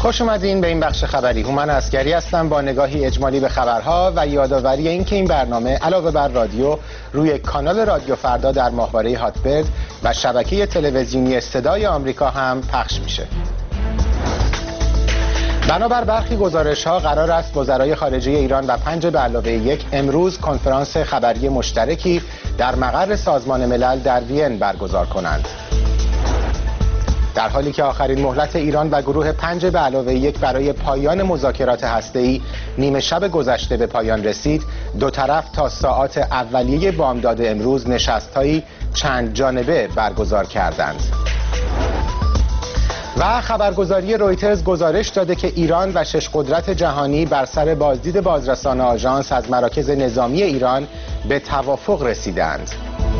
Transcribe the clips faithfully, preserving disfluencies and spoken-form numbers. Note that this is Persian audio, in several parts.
خوش اومدین به این بخش خبری. هومن عسگری هستم با نگاهی اجمالی به خبرها و یادآوری اینکه این برنامه علاوه بر رادیو روی کانال رادیو فردا در ماهواره هاتبرد و شبکه تلویزیونی صدای آمریکا هم پخش میشه. بنابر برخی گزارش‌ها قرار است وزرای خارجه ایران و پنج به علاوه یک امروز کنفرانس خبری مشترکی در مقر سازمان ملل در وین برگزار کنند. در حالی که آخرین مهلت ایران و گروه پنج به علاوه یک برای پایان مذاکرات هسته‌ای نیمه شب گذشته به پایان رسید، دو طرف تا ساعات اولیه بامداد امروز نشست‌هایی چند جانبه برگزار کردند. و خبرگزاری رویترز گزارش داده که ایران و شش قدرت جهانی بر سر بازدید بازرسان آژانس از مراکز نظامی ایران به توافق رسیدند.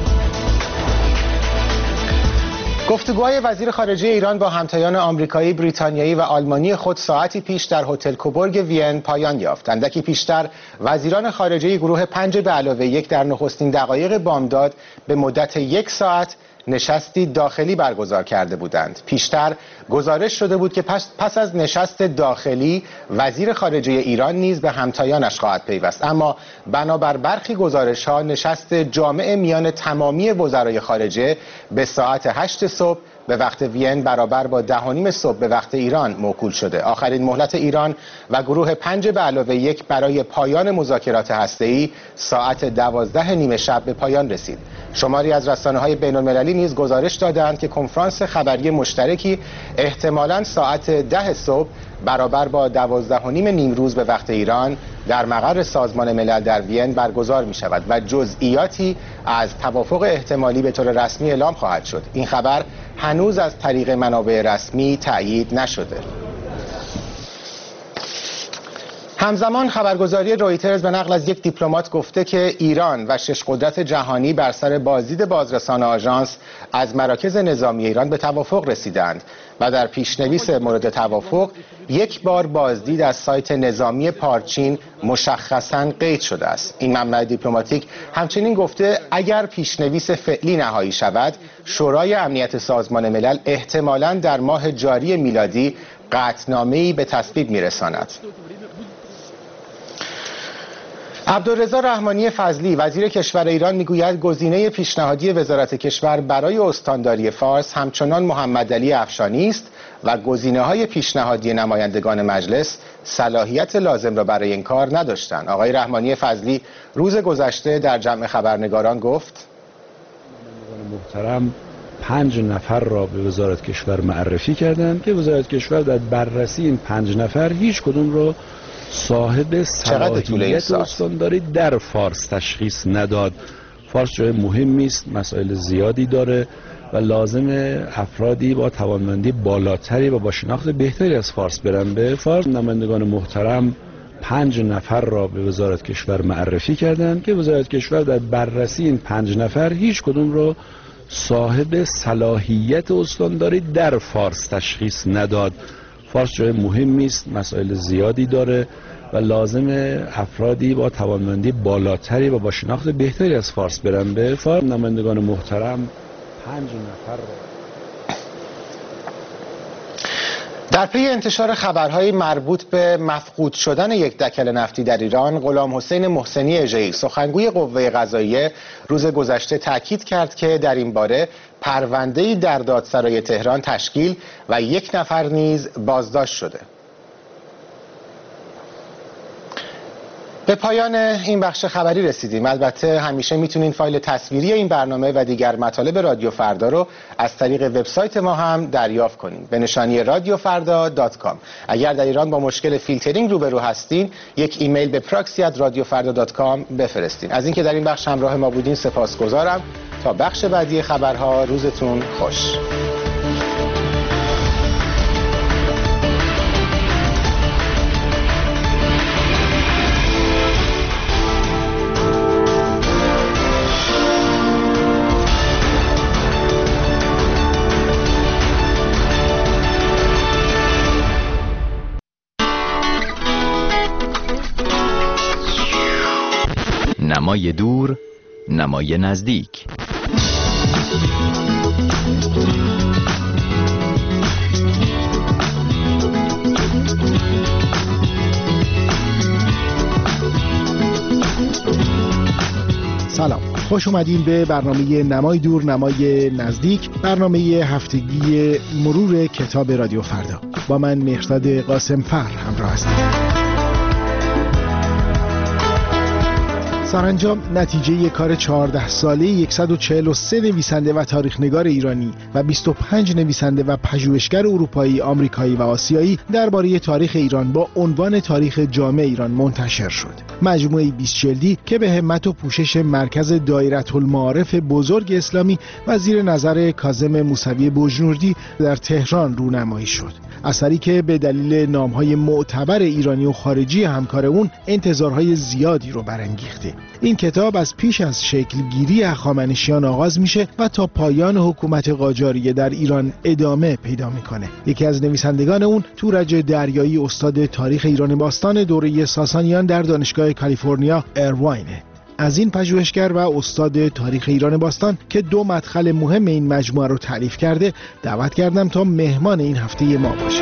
گفتگوهای وزیر خارجه ایران با همتایان آمریکایی، بریتانیایی و آلمانی خود ساعتی پیش در هتل کوبورگ وین پایان یافت. اندکی پیشتر وزیران خارجه گروه پنج به علاوه یک در نخستین دقایق بامداد به مدت یک ساعت نشستی داخلی برگزار کرده بودند. پیشتر گزارش شده بود که پس, پس از نشست داخلی وزیر خارجه ایران نیز به همتایانش خواهد پیوست، اما بنابر برخی گزارش‌ها نشست جامع میان تمامی وزرای خارجه به ساعت هشت صبح به وقت وین برابر با ده و نیم صبح به وقت ایران موکول شده. آخرین مهلت ایران و گروه پنج به علاوه یک برای پایان مذاکرات هسته‌ای ساعت دوازده نیمه شب به پایان رسید. شماری از رسانه‌های بین‌المللی نیز گزارش دادند که کنفرانس خبری مشترکی احتمالاً ساعت ده صبح برابر با دوازده و نیم نیمروز به وقت ایران در مقر سازمان ملل در وین برگزار می شود و جزئیاتی از توافق احتمالی به طور رسمی اعلام خواهد شد. این خبر هنوز از طریق منابع رسمی تایید نشده. همزمان خبرگزاری رویترز به نقل از یک دیپلمات گفته که ایران و شش قدرت جهانی بر سر بازدید بازرسان آژانس از مراکز نظامی ایران به توافق رسیدند و در پیشنویس مورد توافق یک بار بازدید از سایت نظامی پارچین مشخصاً قید شده است. این منبع دیپلماتیک همچنین گفته اگر پیشنویس فعلی نهایی شود، شورای امنیت سازمان ملل احتمالاً در ماه جاری میلادی قطعنامه‌ای به تصویب می‌رساند. عبدالرضا رحمانی فضلی وزیر کشور ایران میگوید گزینه پیشنهادی وزارت کشور برای استانداری فارس همچنان محمدعلی افشانی است و گزینه‌های پیشنهادی نمایندگان مجلس صلاحیت لازم را برای این کار نداشتند. آقای رحمانی فضلی روز گذشته در جمع خبرنگاران گفت: محترم پنج نفر را به وزارت کشور معرفی کردند که وزارت کشور در بررسی این پنج نفر هیچ کدوم را صاحب صلاحیت استانداری در فارس تشخیص نداد. فارس جای مهمی است، مسائل زیادی داره و لازم افرادی با توانمندی بالاتری و با شناخت بهتری از فارس برن به فارس. نمایندگان محترم پنج نفر را به وزارت کشور معرفی کردند که وزارت کشور در بررسی این پنج نفر هیچ کدوم را صاحب صلاحیت استانداری در فارس تشخیص نداد. فارس جای مهمی است، مسائل زیادی داره و لازم افرادی با توانمندی بالاتری و با شناخت بهتری از فارس برن به فارس. نمایندگان محترم پنج نفر را در پی انتشار خبرهای مربوط به مفقود شدن یک دکل نفتی در ایران، غلام حسین محسنی اژه‌ای سخنگوی قوه قضاییه روز گذشته تاکید کرد که در این باره پرونده‌ای در دادسرای تهران تشکیل و یک نفر نیز بازداشت شده. به پایان این بخش خبری رسیدیم. البته همیشه میتونین فایل تصویری این برنامه و دیگر مطالب رادیو فردا رو از طریق وبسایت ما هم دریافت کنین به نشانی رادیو فردا دات کام. اگر در ایران با مشکل فیلترینگ روبرو هستین، یک ایمیل به پراکسی ات رادیو فردا دات کام بفرستین. از اینکه در این بخش همراه ما بودین سپاسگزارم. تا بخش بعدی خبرها روزتون خوش. نمای دور، نمای نزدیک. خوش اومدین به برنامه نمای دور نمای نزدیک، برنامه هفتگی مرور کتاب رادیو فردا. با من مهرداد قاسم‌فر همراه هستید. سرانجام نتیجه کار چهارده ساله صد و چهل و سه نویسنده و تاریخ‌نگار ایرانی و بیست و پنج نویسنده و پژوهشگر اروپایی، آمریکایی و آسیایی درباره تاریخ ایران با عنوان تاریخ جامع ایران منتشر شد. مجموعه بیست جلدی که به همت و پوشش مرکز دایرةالمعارف بزرگ اسلامی و زیر نظر کاظم موسوی بجنوردی در تهران رونمایی شد. اثری که به دلیل نام‌های معتبر ایرانی و خارجی همکار اون انتظارهای زیادی رو برانگیخته. این کتاب از پیش از شکلگیری هخامنشیان آغاز میشه و تا پایان حکومت قاجاریه در ایران ادامه پیدا میکنه. یکی از نویسندگان اون تورج دریایی، استاد تاریخ ایران باستان دوره ساسانیان در دانشگاه کالیفرنیا ایرواینه. از این پژوهشگر و استاد تاریخ ایران باستان که دو مدخل مهم این مجموعه رو تعریف کرده دعوت کردم تا مهمان این هفته ما باشه.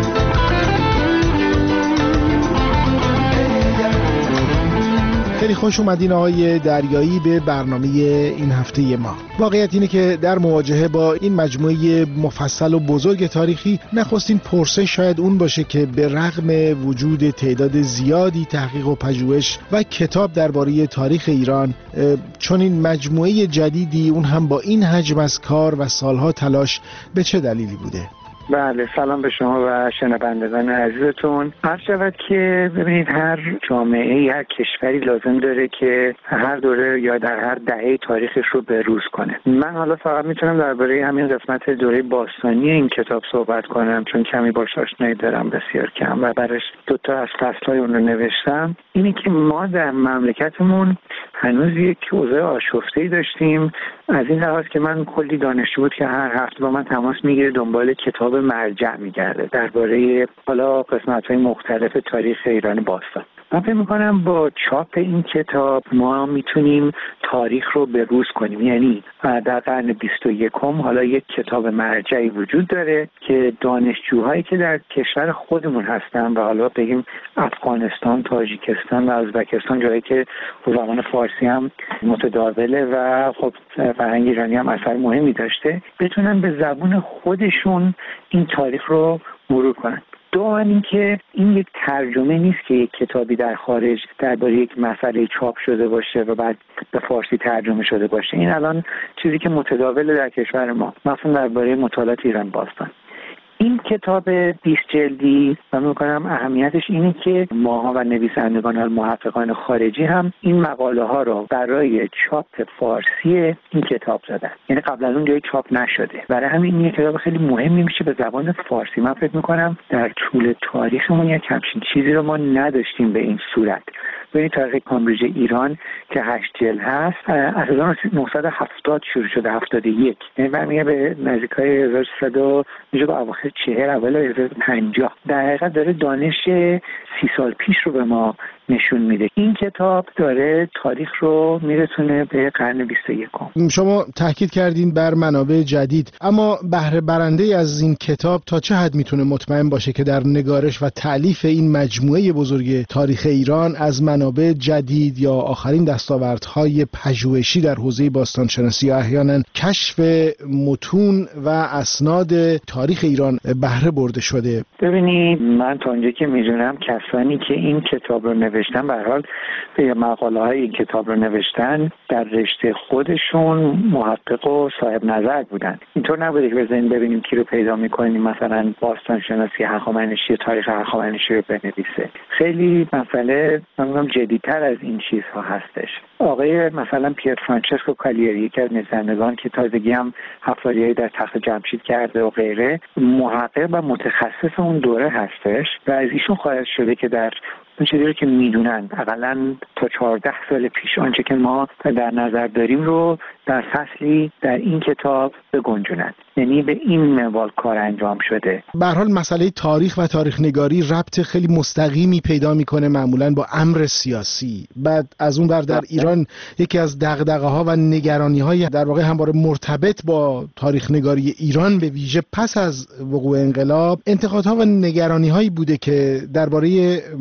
خیلی خوش اومدین آقای دریایی به برنامه این هفته ما. واقعیت اینه که در مواجهه با این مجموعه مفصل و بزرگ تاریخی نخستین پرسش شاید اون باشه که به رغم وجود تعداد زیادی تحقیق و پژوهش و کتاب درباره تاریخ ایران، چون این مجموعه جدیدی اون هم با این حجم از کار و سالها تلاش به چه دلیلی بوده؟ بله، سلام به شما و شنوندگان عزیزتون. عرض شود که ببینید هر جامعه، هر کشوری لازم داره که هر دوره یا در هر دهه تاریخش رو بروز کنه. من حالا فقط میتونم درباره همین قسمت دوره باستانی این کتاب صحبت کنم چون کمی باهاش آشنایی دارم، بسیار کم، و برش دو تا از فصل‌های اون رو نوشتم. اینی که ما در مملکتمون هنوز یک اوضاع آشفته‌ای داشتیم، از این لحاظ که من کلی دانشجو بود که هر هفته با من تماس میگیره، دنبال کتاب مرجع میگرده درباره حالا قسمت‌های مختلف تاریخ ایران باستان. من فکر می‌کنم با چاپ این کتاب ما میتونیم تاریخ رو بروز کنیم. یعنی در قرن بیست و یکم حالا یک کتاب مرجعی وجود داره که دانشجوهایی که در کشور خودمون هستن و حالا بگیم افغانستان، تاجیکستان و ازبکستان، جایی که زبان فارسی هم متداوله و خب فرهنگ ایرانی هم اثر مهمی داشته، بتونن به زبان خودشون این تاریخ رو مرور کنن. دوم این که این یک ترجمه نیست که یک کتابی در خارج درباره یک مسئله چاپ شده باشه و بعد به فارسی ترجمه شده باشه. این الان چیزی که متداوله در کشور ما، مثلا درباره مطالعات ایران باستان. این کتاب بیست جلدی من می‌کنم اهمیتش اینه که ماها و نویسندگان و محققان خارجی هم این مقاله ها رو برای چاپ فارسی این کتاب زدن. یعنی قبل از اون جایی چاپ نشده. برای همین این کتاب خیلی مهمی میشه به زبان فارسی. من فکر می‌کنم در طول تاریخمون یک همچین چیزی رو ما نداشتیم به این صورت. ببینید تاریخ کامبریج ایران که هشت جلد هست از هزار و نهصد و هفتاد شروع شده، هفتاد و یک، یعنی برمیگه به نزدیکای هزار و سیصد و میشه به اواخر چهل اول هزار و پنجاه. در حقیقت داره دانش سی سال پیش رو به ما نشون میده. این کتاب داره تاریخ رو میرسونه به قرن بیست و یکم. شما تاکید کردین بر منابع جدید، اما بهره برنده از این کتاب تا چه حد میتونه مطمئن باشه که در نگارش و تألیف این مجموعه بزرگ تاریخ ایران از منابع جدید یا آخرین دستاوردهای پژوهشی در حوزه باستانشناسی یا احیانا کشف متون و اسناد تاریخ ایران بهره برده شده؟ ببینید من تا اونجایی که میدونم کسانی که این کتاب رو نوشتن به هر حال به مقاله های این کتاب رو نوشتن در رشته خودشون محقق و صاحب نظر بودن. اینطور نبوده که بزنین ببینیم کی رو پیدا میکنیم مثلا باستان شناسی هخامنشی، تاریخ هخامنشی رو بنویسه. خیلی مسئله من جدی‌تر از این چیزها هستش. آقای مثلا پیر فرانچسکو کالیری، یکی از نویسندگان که تازگی هم حفاریایی در تخت جمشید کرده و غیره، محقق و متخصص اون دوره هستش و از ایشون خواهد شده که در اون چیزی رو که میدونن حداقل تا چهارده سال پیش آنچه که ما در نظر داریم رو در فصلی در این کتاب بگنجونن. یعنی به این منوال کار انجام شده. به هر حال مسئله تاریخ و تاریخ نگاری ربط خیلی مستقیمی پیدا میکنه معمولاً با امر سیاسی. بعد از اون ور در ایران یکی از دغدغه‌ها و نگرانی‌های در واقع همواره مرتبط با تاریخ نگاری ایران به ویژه پس از وقوع انقلاب انتقادها و نگرانی‌هایی بوده که درباره همین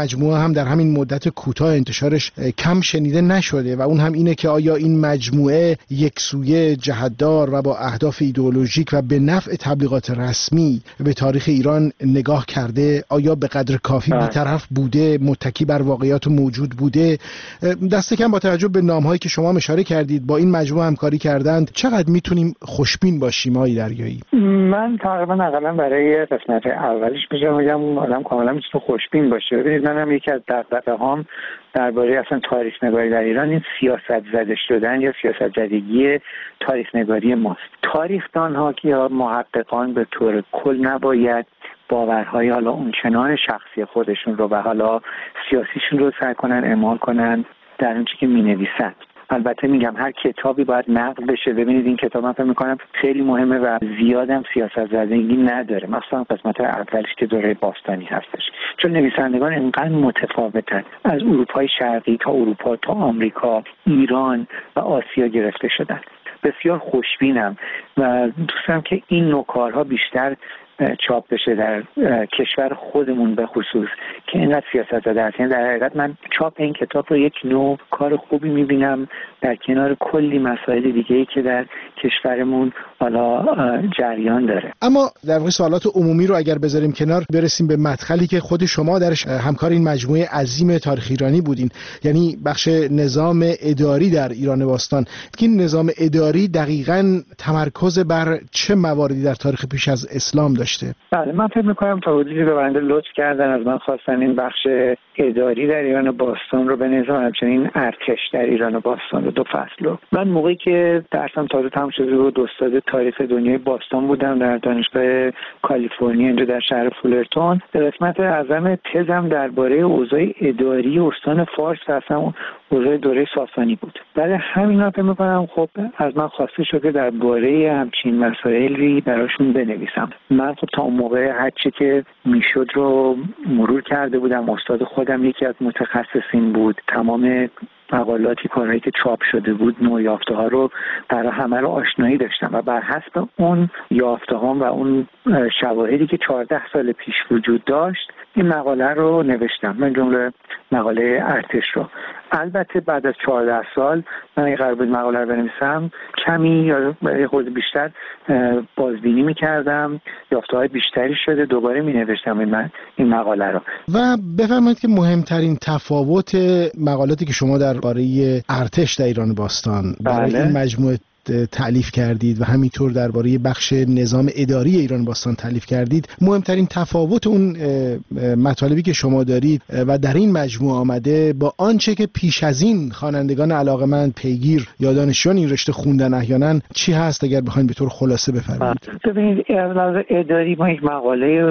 مجموعه هم در همین مدت کوتاه انتشارش کم شنیده نشده و اون هم اینه که آیا این مجموعه یکسویه، جهت‌دار و با اهداف ایدئولوژیک و به نفع تبلیغات رسمی به تاریخ ایران نگاه کرده؟ آیا به قدر کافی بی‌طرف بوده، متکی بر واقعیات موجود بوده؟ دست کم با توجه به نام‌هایی که شما اشاره کردید با این مجموعه همکاری کردند، چقدر میتونیم خوشبین باشیم آقای دریایی؟ من تقریبا اقلا برای قسمت اولش میگم میگم آدم کاملا میتونه خوشبین باشه. ببینید منم یکی از دغدغه‌هام درباره اصلا تاریخ نگاری در ایران این سیاست زده شدن یا سیاست زدگی تاریخ نگاری ماست. تاریخ‌دان‌ها که یا محققان به طور کل نباید باورهای حالا اونچنان شخصی خودشون رو و حالا سیاسیشون رو سعی کنن اعمال کنن در اونچه که می‌نویسن. البته میگم هر کتابی باید نقد بشه. ببینید این کتاب من فکر می‌کنم خیلی مهمه و زیادم سیاست زدگی نداره، مثلا قسمت اولش که دوره باستانی هستش، چون نویسندگان اینقدر متفاوتن، از اروپای شرقی تا اروپا تا آمریکا، ایران و آسیا گرفته شدن. بسیار خوشبینم و دوستم که این نوع کارها بیشتر چاپ بشه در کشور خودمون به خصوص که اینقدر سیاست زده است. یعنی در حقیقت من چاپ این کتاب رو یک نوع کار خوبی میبینم در کنار کلی مسائل دیگه‌ای که در کشورمون حالا جریان داره. اما در واقع سوالات عمومی رو اگر بذاریم کنار، برسیم به مدخلی که خود شما درش همکار این مجموعه عظیم تاریخ ایرانی بودین، یعنی بخش نظام اداری در ایران باستان. این نظام اداری دقیقاً تمرکز بر چه مواردی در تاریخ پیش از اسلام داشت؟ بله، من فکر می‌کنم تا حدودی به بنده لطف کردن از من خواستن این بخش اداری در ایران باستان رو به نظام همچنین ارتش در ایران باستان رو دو فصل رو. من موقعی که درسم تازه تموم شده بود استاد تاریخ دنیای باستان بودم در دانشگاه کالیفرنیا اینجا در شهر فولرتون. قسمت اعظم تزم درباره اوضاع اداری استان فارس و اصلا اوضاع دوره ساسانی بود. برای همین فکر می‌کنم خب از من خواسته شد که درباره همچین مسائلی براشون بنویسم. من خب تا اون موقع هر چی که میشد رو مرور کرده بودم. استاد خودم یکی از متخصصین بود. تمام مقالاتی کارهایی که چاپ شده بود، نوع یافته ها رو برای همه رو آشنایی داشتم و بر حسب اون یافته ها و اون شواهدی که چهارده سال پیش وجود داشت این مقاله رو نوشتم، من جمله مقاله ارتش رو. البته بعد از چهارده سال من اگه قرار بود مقاله رو بنویسم کمی یا یه خورده بیشتر بازبینی میکردم، یافته های بیشتری شده، دوباره می نوشتم این, من این مقاله رو. و بفرمایید که مهمترین تفاوت مقالاتی که شما درباره ارتش در ایران باستان برای این مجموعه تألیف کردید و همینطور درباره بخش نظام اداری ایران باستان تألیف کردید، مهمترین تفاوت اون مطالبی که شما دارید و در این مجموعه آمده با آنچه که پیش از این خوانندگان علاقه‌مند پیگیر یا دانشجویان این رشته خوندن احیانا چی هست اگر بخواید به طور خلاصه بفرمایید؟ ببینید از اداری ما یک مقاله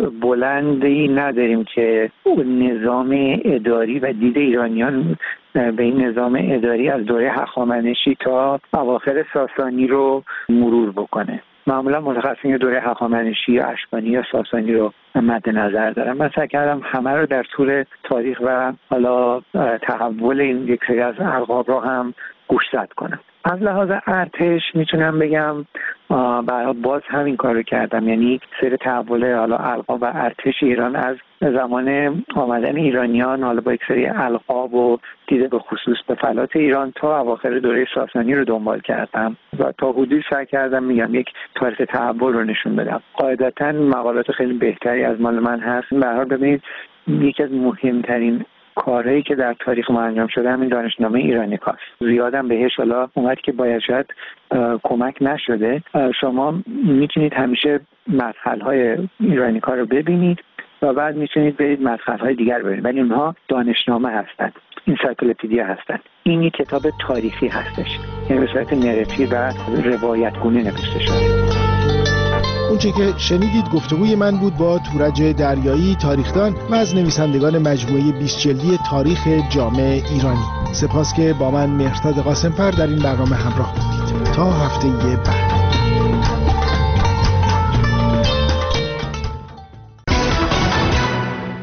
بلندی نداریم که نظام اداری و دید ایرانیان به این نظام اداری از دوره هخامنشی تا اواخر ساسانی رو مرور بکنه. معمولا متخصصین دوره هخامنشی یا اشکانی یا ساسانی رو مد نظر دارم. من سعی کردم همه رو در طول تاریخ و حالا تحول این یک سری از القاب رو هم گوشزد کنم. از لحاظ ارتش میتونم بگم برای باز همین کار رو کردم، یعنی سیر تحول حالا القاب و ارتش ایران از زمان آمدن ایرانیان حالا با یک سری القاب و دیده به خصوص به فلات ایران تا اواخر دوره ساسانی رو دنبال کردم و تا حدودی سعی کردم میگم یک تاریخ تحول رو نشون بدم. قاعدتاً مقالات خیلی بهتری از مال من هست. به هر حال ببینید یکی از مهمترین کارهایی که در تاریخ ما انجام شده همین دانشنامه ایرانیکاست. زیادم بهش حالا اومد که باید شاید کمک نشده. شما میتونید همیشه مدخل‌های ایرانیکا رو ببینید و بعد میتونید برید مدخل‌های دیگر ببینید، ولی اونها دانشنامه هستند، انسایکلوپدیا هستند. این یک کتاب تاریخی هستش، یعنی به صورت نراتیو و روایتگونه نوشته شده. اونچه که شنیدید گفتگوی من بود با تورج دریایی، تاریخدان و از نویسندگان مجموعه بیست جلدی تاریخ جامع ایرانی. سپاس که با من مهرداد قاسم‌فر در این برنامه همراه بودید. تا هفته بعد.